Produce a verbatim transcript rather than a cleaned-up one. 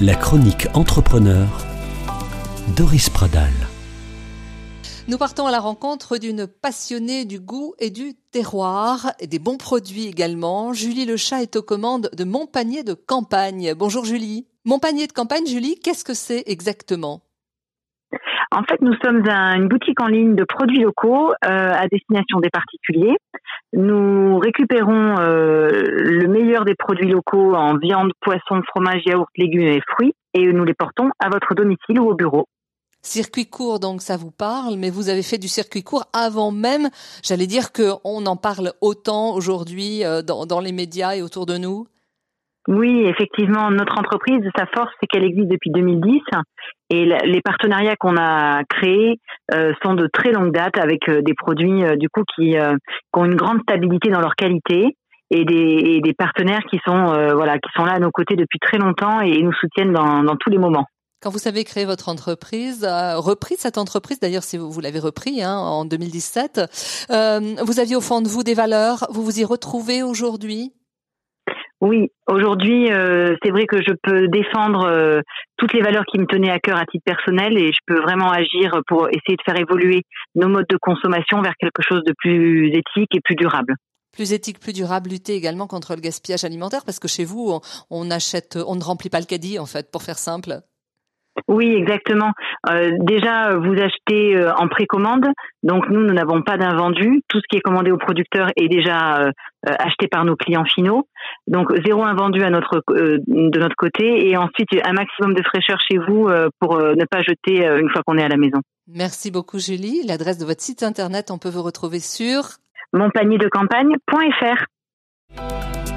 La chronique entrepreneur, Doris Pradal. Nous partons à la rencontre d'une passionnée du goût et du terroir, et des bons produits également. Julie Lechat est aux commandes de Mon Panier de Campagne. Bonjour Julie. Mon Panier de Campagne, Julie, qu'est-ce que c'est exactement ? En fait, nous sommes un, une boutique en ligne de produits locaux euh, à destination des particuliers. Nous récupérons euh, le meilleur des produits locaux en viande, poisson, fromage, yaourt, légumes et fruits et nous les portons à votre domicile ou au bureau. Circuit court, donc ça vous parle, mais vous avez fait du circuit court avant même, j'allais dire qu'on en parle autant aujourd'hui euh, dans, dans les médias et autour de nous. Oui, effectivement, notre entreprise, sa force, c'est qu'elle existe depuis deux mille dix et les partenariats qu'on a créés euh, sont de très longue date avec euh, des produits euh, du coup qui, euh, qui ont une grande stabilité dans leur qualité et des, et des partenaires qui sont euh, voilà qui sont là à nos côtés depuis très longtemps et nous soutiennent dans, dans tous les moments. Quand vous avez créé votre entreprise, euh, repris cette entreprise, d'ailleurs si vous, vous l'avez repris hein, en deux mille dix-sept, euh, vous aviez au fond de vous des valeurs, vous vous y retrouvez aujourd'hui ? Oui, aujourd'hui, euh, c'est vrai que je peux défendre euh, toutes les valeurs qui me tenaient à cœur à titre personnel et je peux vraiment agir pour essayer de faire évoluer nos modes de consommation vers quelque chose de plus éthique et plus durable. Plus éthique, plus durable, lutter également contre le gaspillage alimentaire parce que chez vous, on, on achète, on ne remplit pas le caddie en fait, pour faire simple. Oui, exactement. Euh, déjà, vous achetez euh, en précommande, donc nous, nous n'avons pas d'invendu. Tout ce qui est commandé aux producteurs est déjà euh, acheté par nos clients finaux. Donc zéro invendu à notre euh, de notre côté, et ensuite un maximum de fraîcheur chez vous euh, pour euh, ne pas jeter euh, une fois qu'on est à la maison. Merci beaucoup Julie. L'adresse de votre site internet, on peut vous retrouver sur mon panier de campagne point f r.